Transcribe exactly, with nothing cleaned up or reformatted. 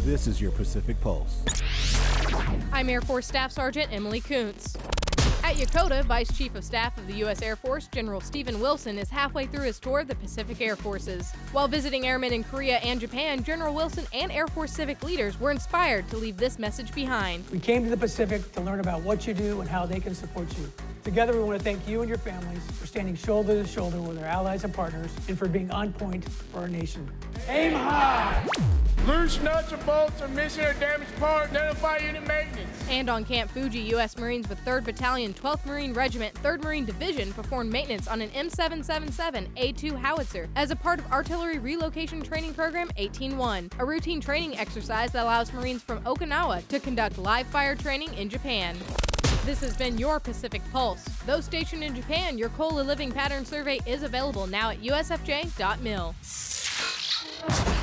This is your Pacific Pulse. I'm Air Force Staff Sergeant Emily Kuntz. At Yokota, Vice Chief of Staff of the U S Air Force, General Stephen Wilson, is halfway through his tour of the Pacific Air Forces. While visiting airmen in Korea and Japan, General Wilson and Air Force civic leaders were inspired to leave this message behind. We came to the Pacific to learn about what you do and how they can support you. Together, we want to thank you and your families for standing shoulder to shoulder with our allies and partners and for being on point for our nation. Aim high! Loose nuts or bolts are missing or damaged part, notify unit maintenance. And on Camp Fuji, U S Marines with third Battalion, twelfth Marine Regiment, third Marine Division performed maintenance on an M seven seventy-seven A two howitzer as a part of Artillery Relocation Training Program eighteen one, a routine training exercise that allows Marines from Okinawa to conduct live fire training in Japan. This has been your Pacific Pulse. Though stationed in Japan, your COLA Living Pattern Survey is available now at U S F J dot mil.